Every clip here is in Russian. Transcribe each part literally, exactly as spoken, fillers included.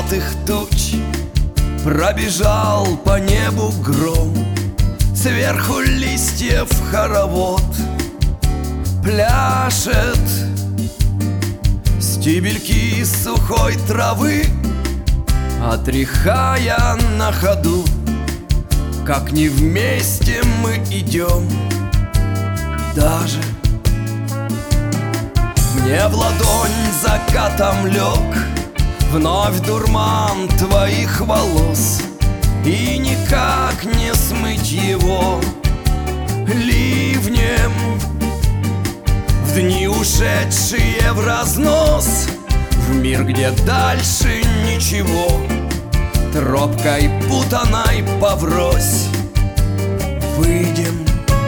синеватых туч пробежал по небу гром. Сверху листьев хоровод пляшет, стебельки сухой травы отряхая на ходу. Как не вместе мы идем, даже мне в ладонь закатом лег вновь дурман твоих волос, и никак не смыть его ливнем. В дни, ушедшие в разнос, в мир, где дальше ничего, тропкой путаной поврось выйдем.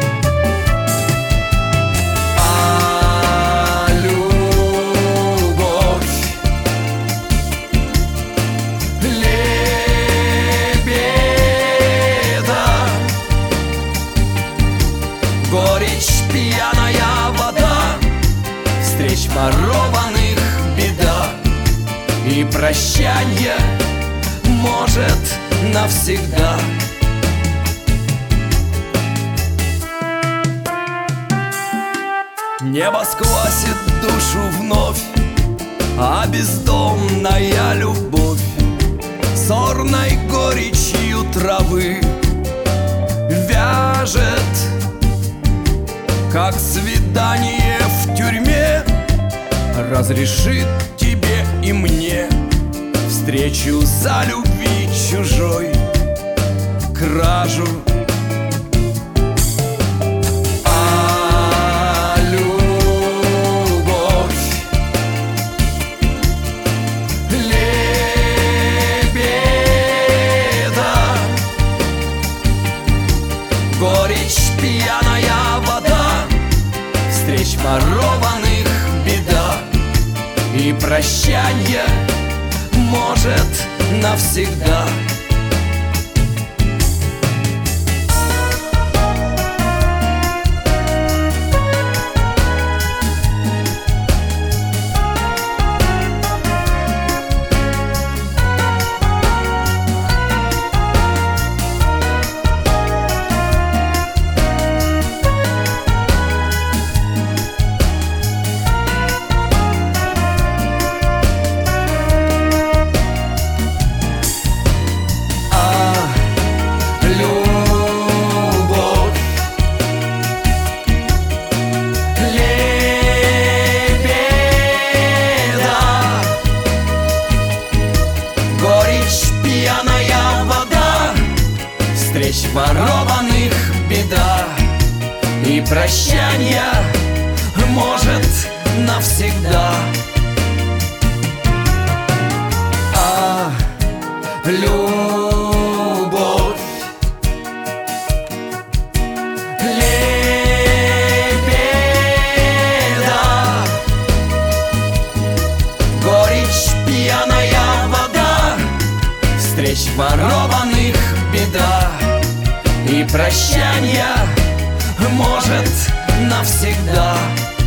А любовь лебеда, горечь пьяная вода, встреч ворованных беда и прощанье может навсегда. Небо сквозит душу вновь, а бездомная любовь сорной горечью травы вяжет, как свидание в тюрьме разрешит тебе и мне встречу за любви чужой кражу. А любовь лебеда, горечь пьяная вода, встреч ворованных беда и прощанье может навсегда. Встреч ворованных беда и прощанье может навсегда. А любовь лебеда, горечь пьяная вода, встреч ворованных беда и прощанье может навсегда.